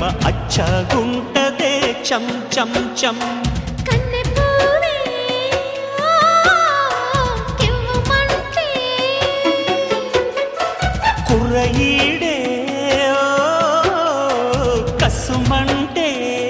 రిమ అచ్చగుంటదే చం చం చం కుర్రయీడే కసుమంటే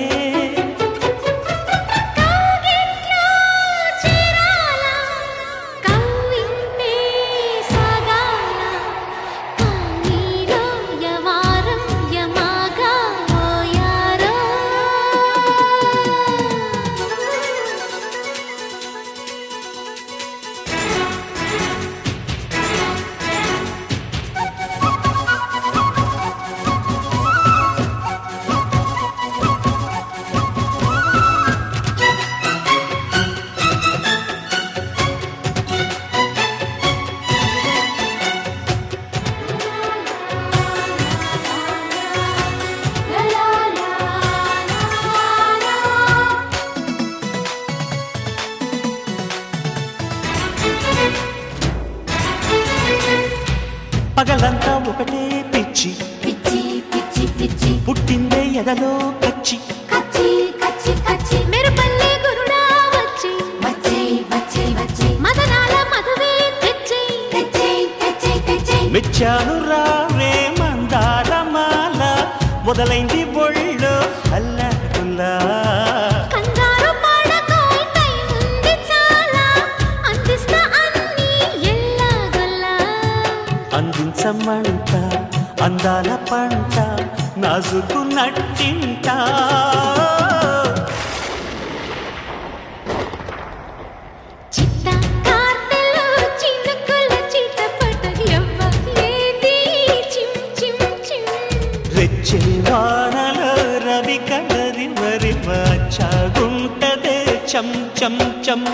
పగలంతా ఒకటే పిచ్చి పిచ్చి పిచ్చి పిచ్చి పుట్టిందే ఎదలో కచ్చి కచ్చి కచ్చి కచ్చి మెరుపల్లే గురుడా వచ్చి వచ్చి వచ్చి వచ్చి మదనాల మధువే తెచ్చి తెచ్చి తెచ్చి తెచ్చి మెచ్చాను రావే మందార మాల మొదలైంది ఒళ్ళో హల్లగుల్లా అందించమంట అందాల పంట నాజుకు నట్టింట రెచ్చే వానలో రవి కలరి మరి అచ్చగుంటదే చం చం చం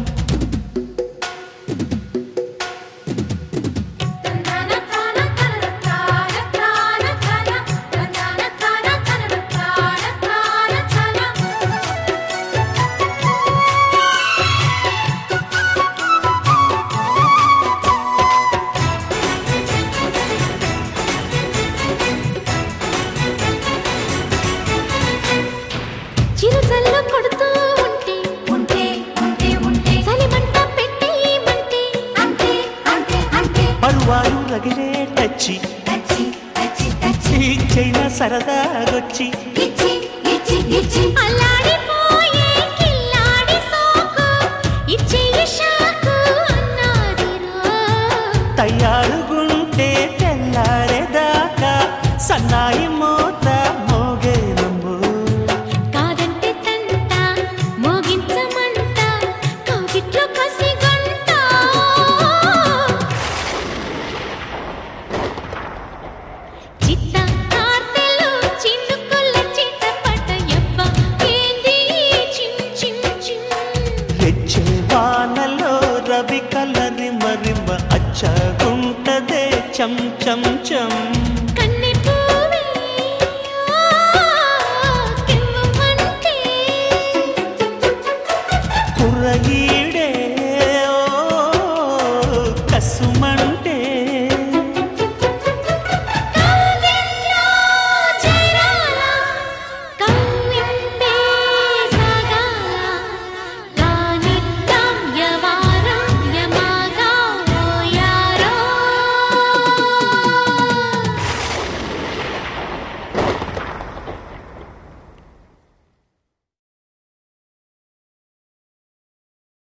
పరువారు రగిలే టచ్చి చైనా సరదాగొచ్చి తయారుగుంటే తెల్లారేదాకా సన్నాయి మోత మోగేనమ్ము కాదంటే తంట మోగించమంట కౌగిట్లో కసిగంట చిత్త కార్తెలు చినుకుల చిటపట యబ్బ ఏంది చిమ్ చిమ్ చిమ్ రెచ్చే వానలో రవి కలరి మరిమ అచ్చగుంటదే చం చం చం